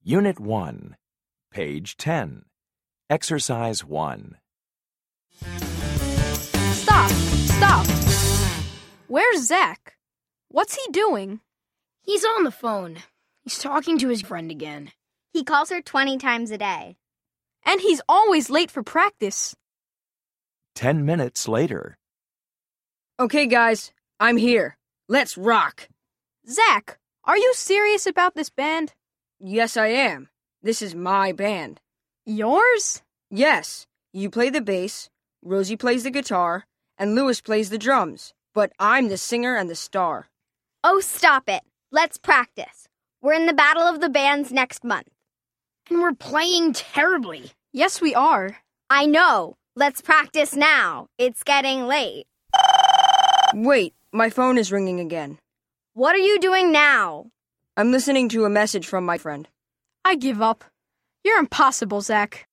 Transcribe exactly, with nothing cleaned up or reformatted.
Unit one, page ten. Exercise one. Stop! Stop! Where's Zach? What's he doing? He's on the phone. He's talking to his friend again. He calls her twenty times a day. And he's always late for practice. Ten minutes later. Okay, guys, I'm here. Let's rock. Zach, are you serious about this band? Yes, I am. This is my band. Yours? Yes, you play the bass, Rosie plays the guitar, and Louis plays the drums. But I'm the singer and the star. Oh, stop it. Let's practice. We're in the Battle of the Bands next month. And we're playing terribly. Yes, we are. I know. Let's practice now. It's getting late. Wait, my phone is ringing again. What are you doing now? I'm listening to a message from my friend. I give up. You're impossible, Zach.